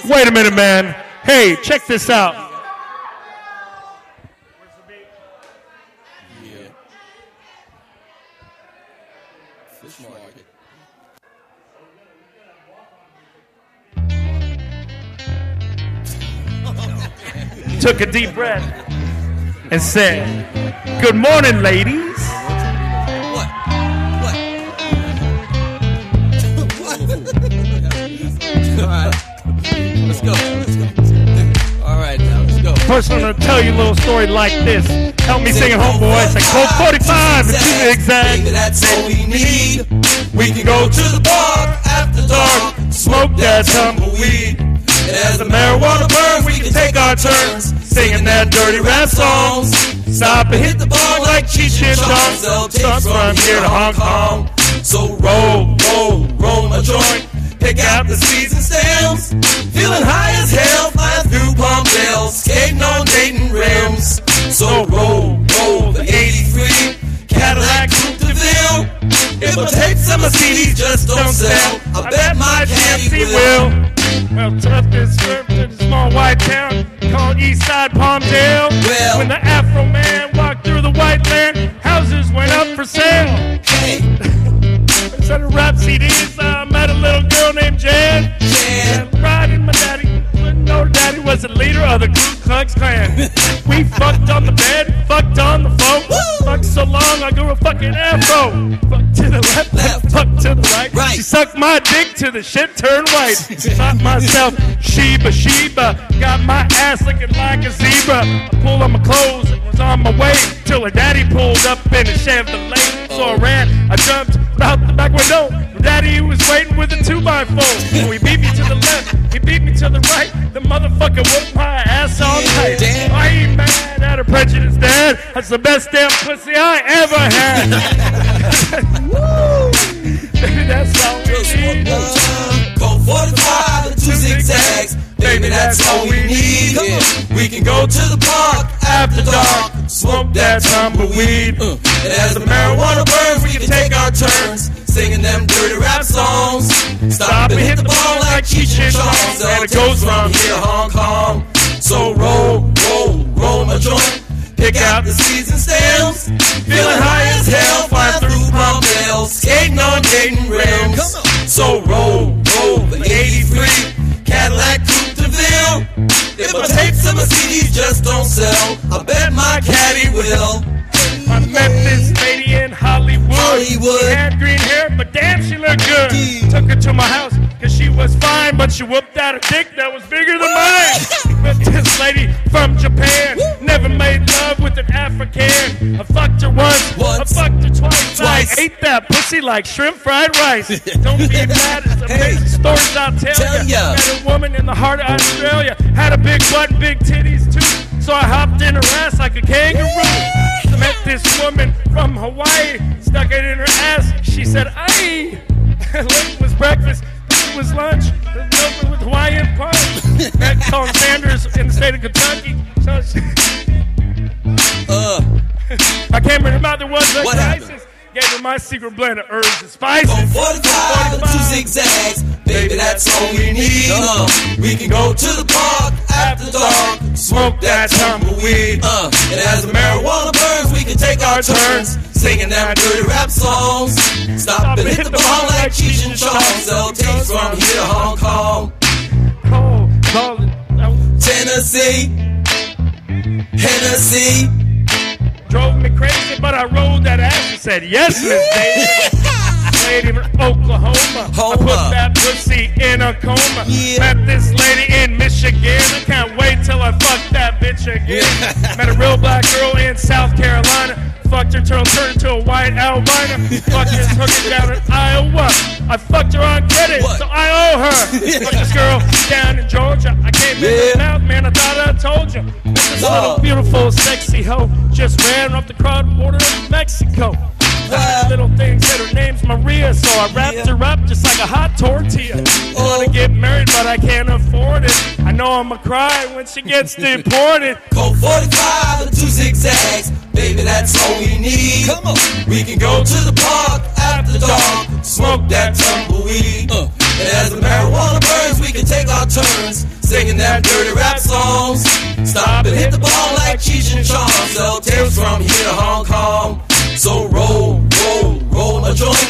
Wait a minute, man. Hey, check this out. Took a deep breath and said, "Good morning, ladies." What? All right. Let's go. All right, now, let's go. First, I'm going to tell you a little story like this. Help me sing it, homeboy. It's like Colt 45 and 2 zigzags. Baby, that's all we need. We can go to the park after dark, Smoke that tumbleweed. and as the marijuana burns, we can take our turns singing that dirty rap songs. Stop and hit the bar like Cheech and Chong. Starts from here to Hong Kong. So roll a joint. Pick out the seeds and stems. Feeling high as hell, flying through Palmdale, skating on Dayton rims. So roll the 83 Cadillac Coupe de Ville. If my tapes and my CDs just don't sell, I bet my caddy will. Well, tough this trip to the small white town called Eastside Palmdale. Well, when the Afro man walked through the white land, houses went up for sale. hey, Instead of rap CDs, I met a little girl named Jan. Riding my daddy, didn't know daddy was the leader of the Ku Klux Klan. We fucked on the bed, fucked on the phone. Fucked so long I grew a fucking afro. Fucked to the left, fucked to the right. She sucked my dick till the shit turned white. Thought myself, Sheba, got my ass looking like a zebra. I pulled on my clothes and was on my way till her daddy pulled up in a Chevrolet. So I ran, I jumped out the back window. Daddy was waiting with a 2x4. So he beat me to the left, he beat me to the right. The motherfucker whooped my ass all night. I ain't mad at a prejudice, Dad. That's the best damn pussy I ever had. Baby, that's all we need. Go 45 and 2 zigzags. Baby, that's all we need. We can go to the park after dark, smoke that tumbleweed. And as the marijuana burns, we can take our turns singing them dirty rap songs. Stop and hit the ball like Cheech and Chong. And it goes from here to Hong Kong. So roll my joint. Pick out the seeds and stems. Feeling high as hell, flying through Palmdale, skating on Dayton rims. So roll the 83 Cadillac Coupe de Ville. If my tapes and my CDs just don't sell, I bet my caddy will. I met this lady in Hollywood. She had green hair, but damn, she looked good. Took her to my house, cause she was fine, but she whooped out a dick that was bigger than mine. Met this lady from Japan, never made love with an African. I fucked her once. I fucked her twice. I ate that pussy like shrimp fried rice. Don't be mad, it's amazing stories I'll tell ya. Met a woman in the heart of Australia, had a big butt and big titties too. So I hopped in her ass like a kangaroo. Met this woman from Hawaii, stuck it in her ass. She said, "Aye." Late was breakfast, it was lunch. Open with Hawaiian punch. Met Colin Sanders in the state of Kentucky. I came in her mouth, there was a crisis. Gave her my secret blend of herbs and spices. Go 45 and 2 zigzags, baby, that's all we need. We can go to the park after dark, smoke that tumbleweed. And as the marijuana burns, we can take our turns singing them dirty rap songs. Stop and hit the ball like Cheech and Chong. Sell tapes from here to Hong Kong. Tennessee, Hennessy. Drove me crazy, but I rolled that ass and said, "Yes, Miss Davis." Lady from Oklahoma, I put that pussy in a coma. Met this lady in Michigan, I can't wait till I fuck that bitch again. Met a real black girl in South Carolina, fucked her till turned into a white albino. Fucked her, took her down in Iowa. I fucked her on credit, so I owe her. Fucked this girl down in Georgia. I came in the mouth, man, I thought I told you. This little beautiful, sexy hoe just ran up the crowded border of Mexico. Little thing said her name's Maria, so I wrapped her up just like a hot tortilla. I wanna get married, but I can't afford it. I know I'ma cry when she gets deported. Go 45 and 2 zigzags, baby, that's all we need. Come on, we can go to the park after dark, smoke that tumbleweed. And And as the marijuana burns, we can take our turns singing them dirty rap songs. Stop and hit the ball like Cheech and Chong. Sell tapes from here to Hong Kong. So roll, roll, roll a joint